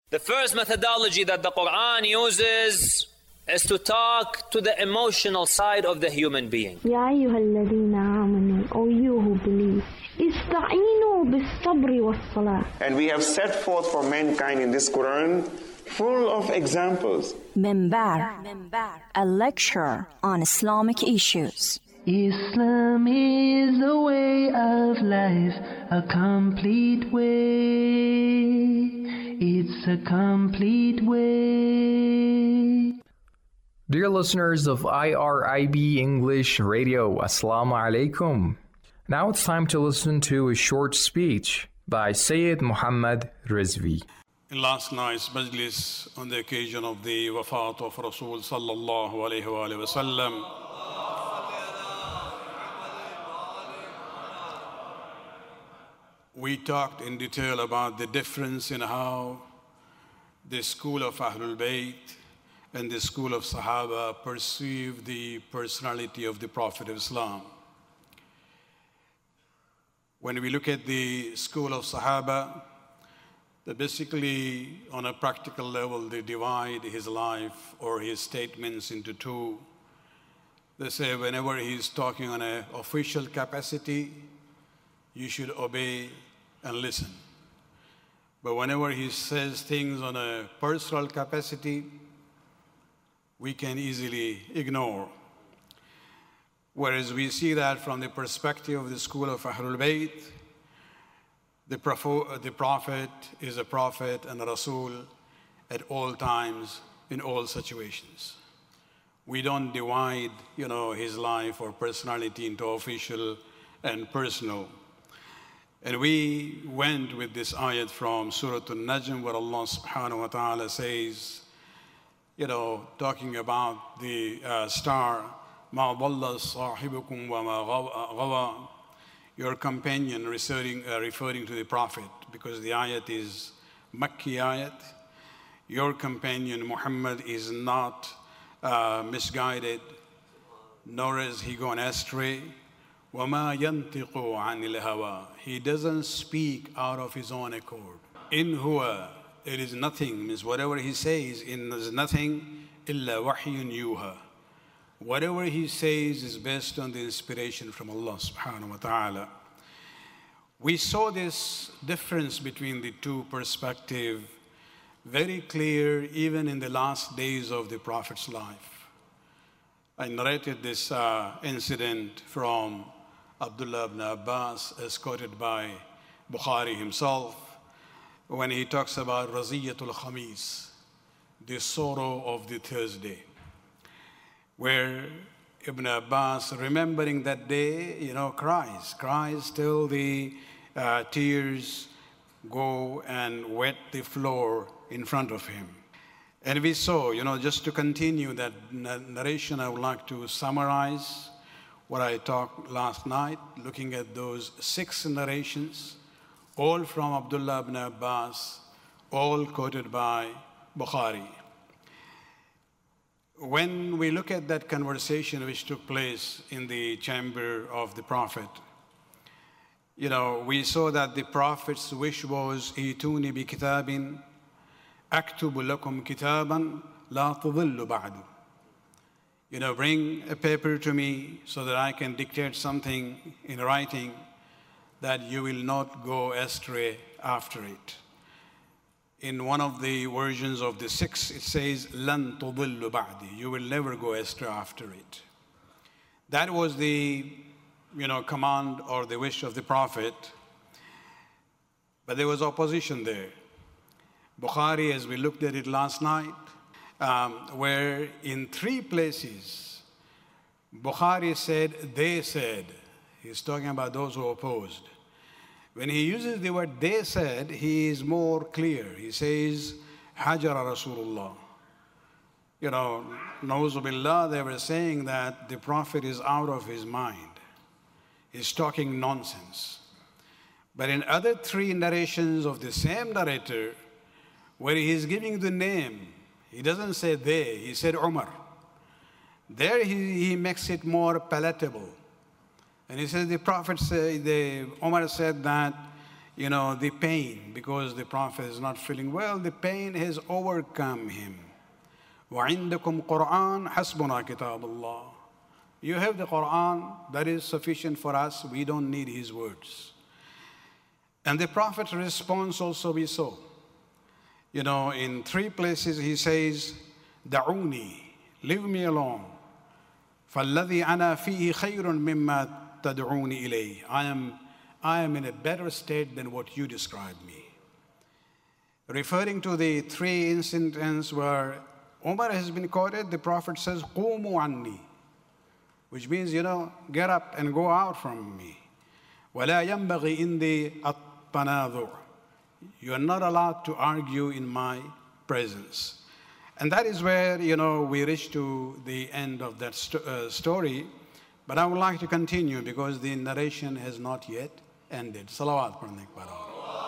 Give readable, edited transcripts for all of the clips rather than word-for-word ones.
The first methodology that the Quran uses is to talk to the emotional side of the human being. يا أيها الذين آمنوا, O you who believe, استعينوا بالصبر والصلاة. And we have set forth for mankind in this Quran full of examples. Minbar, a lecture on Islamic issues. Islam is a way of life, a complete way. It's a complete way. Dear listeners of IRIB English Radio, Assalamu alaikum. Now it's time to listen to a short speech by Sayyid Muhammad Rizvi. In last night's majlis, on the occasion of the wafat of Rasul sallallahu alayhi wa sallam, we talked in detail about the difference in how the school of Ahlul Bayt and the school of Sahaba perceive the personality of the Prophet of Islam. When we look at the school of Sahaba, they basically, on a practical level, they divide his life or his statements into two. They say whenever he's talking on an official capacity, you should obey and listen. But whenever he says things on a personal capacity, we can easily ignore. Whereas we see that from the perspective of the school of Ahlul Bayt, the Prophet is a Prophet and a Rasul at all times, in all situations. We don't divide, his life or personality into official and personal. And we went with this ayat from Surah An-Najm, where Allah subhanahu wa ta'ala says, talking about the star, مَا ضَلَّ صَاحِبُكُمْ وَمَا غَوَى, your companion, referring to the Prophet, because the ayat is Makki ayat. Your companion, Muhammad, is not misguided, nor is he gone astray. وَمَا يَنْتِقُ عَنِ الْهَوَىٰ, he doesn't speak out of his own accord. إِنْ هُوَ, it is nothing, means whatever he says is nothing, إِلَّا وَحْيٌ يُوحَىٰ, whatever he says is based on the inspiration from Allah subhanahu wa ta'ala. We saw this difference between the two perspectives very clear even in the last days of the Prophet's life. I narrated this incident from Abdullah ibn Abbas, as quoted by Bukhari himself, when he talks about Raziyatul Khamis, the sorrow of the Thursday, where Ibn Abbas, remembering that day, cries till the tears go and wet the floor in front of him. And we saw, just to continue that narration, I would like to summarize what I talked last night, looking at those 6 narrations, all from Abdullah ibn Abbas, all quoted by Bukhari. When we look at that conversation which took place in the chamber of the Prophet, we saw that the Prophet's wish was, "Ituni bi kitabin, aktubu lakum kitaban, la tudillu ba'du." Bring a paper to me so that I can dictate something in writing that you will not go astray after it. In one of the versions of the 6, it says, "Lan tudillu ba'di," you will never go astray after it. That was the, command or the wish of the Prophet. But there was opposition there. Bukhari, as we looked at it last night, where in 3 places, Bukhari said, they said. He's talking about those who opposed. When he uses the word "they said," he is more clear. He says, "Hajara Rasulullah." Na'uzu billah, they were saying that the Prophet is out of his mind. He's talking nonsense. But in other 3 narrations of the same narrator, where he is giving the name, he doesn't say they, he said Umar. There he makes it more palatable. And he says the Prophet said, Umar said that, the pain, because the Prophet is not feeling well, the pain has overcome him. وَعِنْدَكُمْ قُرْآنٌ حَسْبُنَا كِتَابُ اللَّهِ. You have the Quran, that is sufficient for us, we don't need his words. And the Prophet's response also we saw. In 3 places he says, دعوني, leave me alone. فَالَّذِي أَنَا فِيهِ خَيْرٌ مِمَّا تَدْعُونِ إِلَيْهِ. I am in a better state than what you describe me. Referring to the 3 incidents where Umar has been quoted, the Prophet says, قُومُوا عَنِّي, which means, get up and go out from me. وَلَا يَنْبَغِي إِنْدِي التَّنَاذُرُ. You are not allowed to argue in my presence. And that is where, we reach to the end of that story. But I would like to continue because the narration has not yet ended. Salawat pढ़ने के बाद.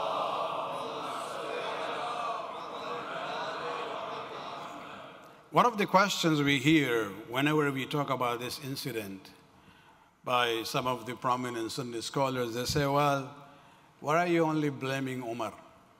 One of the questions we hear whenever we talk about this incident by some of the prominent Sunni scholars, they say, well, why are you only blaming Umar?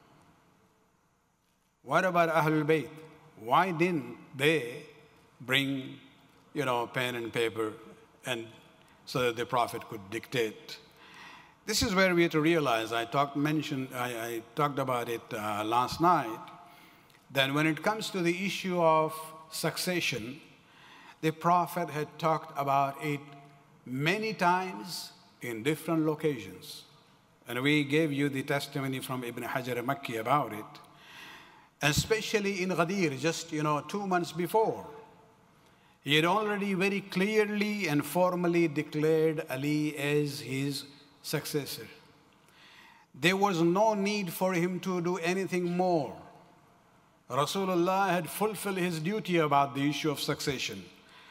What about Ahlul Bayt? Why didn't they bring, pen and paper and so that the Prophet could dictate? This is where we have to realize, I talked about it last night, that when it comes to the issue of succession, the Prophet had talked about it many times in different locations. And we gave you the testimony from Ibn Hajar al-Makki about it. Especially in Ghadir, just 2 months before. He had already very clearly and formally declared Ali as his successor. There was no need for him to do anything more. Rasulullah had fulfilled his duty about the issue of succession.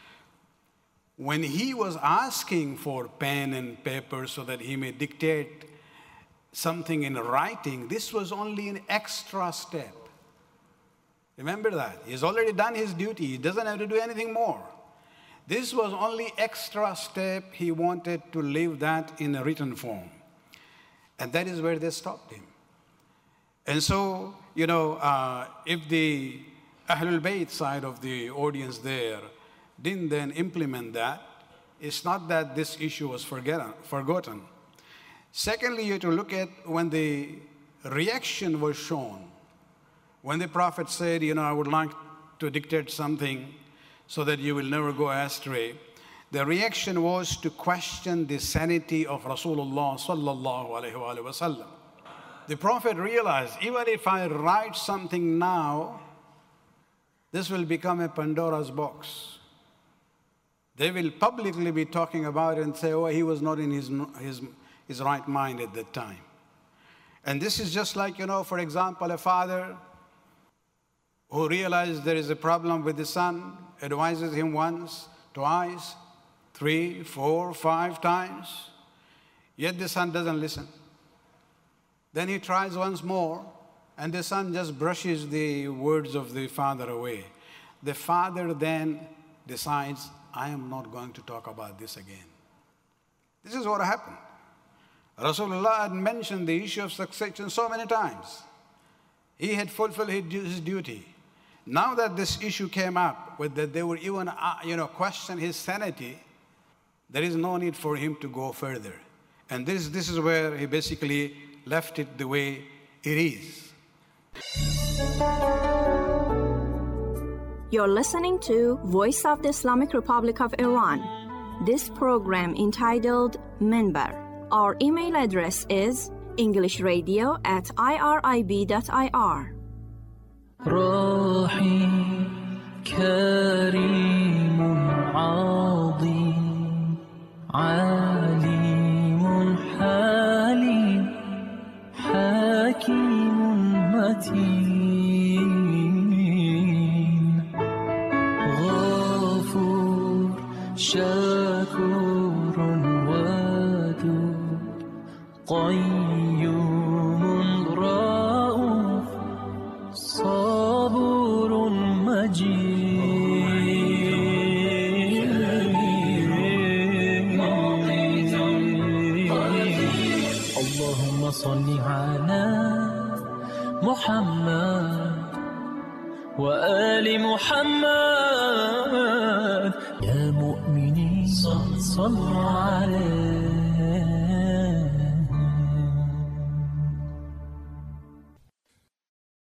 When he was asking for pen and paper so that he may dictate something in writing, this was only an extra step. Remember that. He's already done his duty. He doesn't have to do anything more. This was only extra step. He wanted to leave that in a written form. And that is where they stopped him. And so, if the Ahlul Bayt side of the audience there didn't then implement that, it's not that this issue was forgotten. Secondly, you have to look at when the reaction was shown. When the Prophet said, I would like to dictate something so that you will never go astray, the reaction was to question the sanity of Rasulullah sallallahu alaihi wasallam. The Prophet realized, even if I write something now, this will become a Pandora's box. They will publicly be talking about it and say, oh, he was not in his right mind at that time. And this is just like, for example, a father who realizes there is a problem with the son, advises him once, twice, 3, 4, 5 times, yet the son doesn't listen. Then he tries once more, and the son just brushes the words of the father away. The father then decides, I am not going to talk about this again. This is what happened. Rasulullah had mentioned the issue of succession so many times. He had fulfilled his duty. Now that this issue came up, that they would even question his sanity, there is no need for him to go further. And this is where he basically left it the way it is. You're listening to Voice of the Islamic Republic of Iran. This program entitled Minbar. Our email address is englishradio@irib.ir. راحي كريم عظيم عليم حليم حكيم متين غفور شكور ودود قيوم رؤوف صبور مجيد اللهم صل على محمد وآل محمد يا مؤمنين صلوا عليه